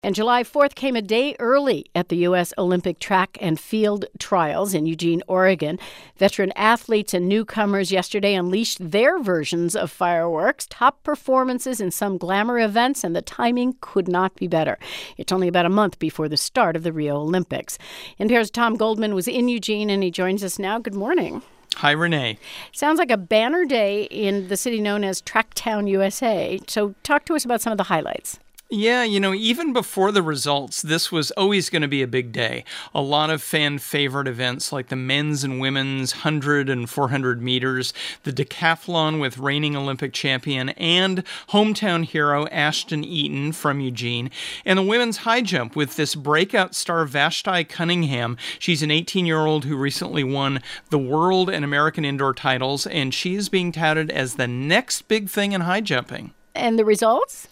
And July 4th came a day early at the U.S. Olympic track and field trials in Eugene, Oregon. Veteran athletes and newcomers yesterday unleashed their versions of fireworks, top performances in some glamour events, and the timing could not be better. It's only about a month before the start of the Rio Olympics. NPR's Tom Goldman was in Eugene, and he joins us now. Good morning. Hi, Renee. Sounds like a banner day in the city known as Tracktown, USA. So talk to us about some of the highlights. Yeah, even before the results, this was always going to be a big day. A lot of fan-favorite events like the men's and women's 100 and 400 meters, the decathlon with reigning Olympic champion and hometown hero Ashton Eaton from Eugene, and the women's high jump with this breakout star Vashti Cunningham. She's an 18-year-old who recently won the world and American indoor titles, and she is being touted as the next big thing in high jumping. And the results?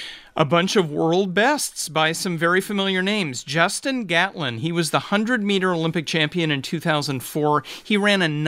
A bunch of world bests by some very familiar names. Justin Gatlin, he was the 100-meter Olympic champion in 2004. He ran a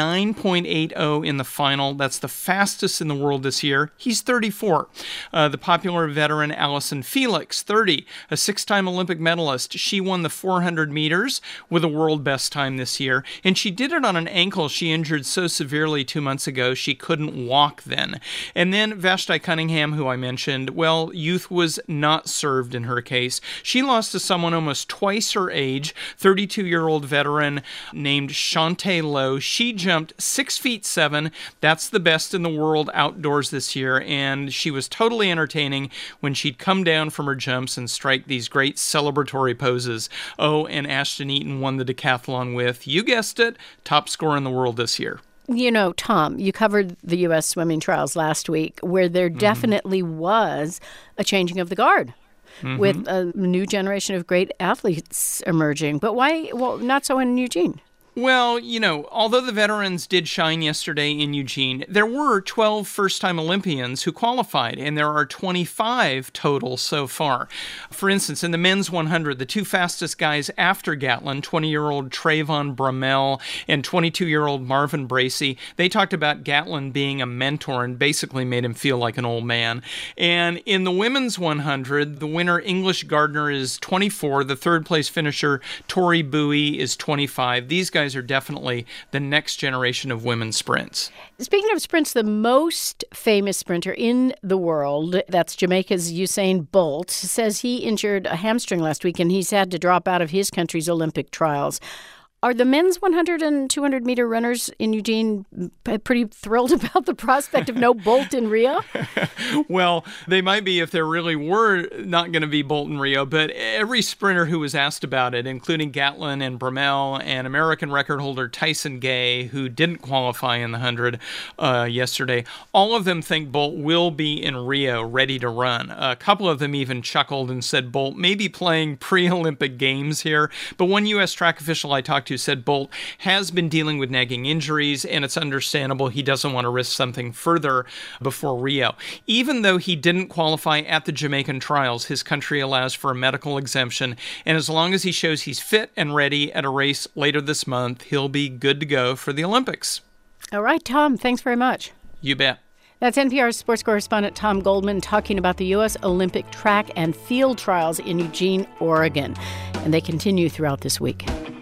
9.80 in the final. That's the fastest in the world this year. He's 34. The popular veteran Allison Felix, 30, a six-time Olympic medalist. She won the 400 meters with a world best time this year, and she did it on an ankle she injured so severely 2 months ago she couldn't walk then. And then Vashti Cunningham, who I mentioned, well, youth was not served in her case. She lost to someone almost twice her age, 32-year-old veteran named Shantae Lowe. She jumped 6'7". That's the best in the world outdoors this year, and she was totally entertaining when she'd come down from her jumps and strike these great celebratory poses. Oh, and Ashton Eaton won the decathlon with, you guessed it, top scorer in the world this year. Tom, you covered the U.S. swimming trials last week where there definitely was a changing of the guard with a new generation of great athletes emerging. But why? Well, not so in Eugene. Well, although the veterans did shine yesterday in Eugene, there were 12 first-time Olympians who qualified, and there are 25 total so far. For instance, in the men's 100, the two fastest guys after Gatlin, 20-year-old Trayvon Bromell and 22-year-old Marvin Bracey, they talked about Gatlin being a mentor and basically made him feel like an old man. And in the women's 100, the winner, English Gardner, is 24. The third-place finisher, Tori Bowie, is 25. These guys are definitely the next generation of women's sprints. Speaking of sprints, the most famous sprinter in the world, that's Jamaica's Usain Bolt, says he injured a hamstring last week and he's had to drop out of his country's Olympic trials. Are the men's 100 and 200-meter runners in Eugene pretty thrilled about the prospect of no Bolt in Rio? Well, they might be if there really were not going to be Bolt in Rio, but every sprinter who was asked about it, including Gatlin and Bromell and American record holder Tyson Gay, who didn't qualify in the 100 yesterday, all of them think Bolt will be in Rio ready to run. A couple of them even chuckled and said Bolt may be playing pre-Olympic games here, but one U.S. track official I talked to said Bolt has been dealing with nagging injuries, and it's understandable he doesn't want to risk something further before Rio. Even though he didn't qualify at the Jamaican trials, his country allows for a medical exemption, and as long as he shows he's fit and ready at a race later this month, he'll be good to go for the Olympics. All right, Tom, thanks very much. You bet. That's NPR's sports correspondent Tom Goldman talking about the U.S. Olympic track and field trials in Eugene, Oregon. And they continue throughout this week.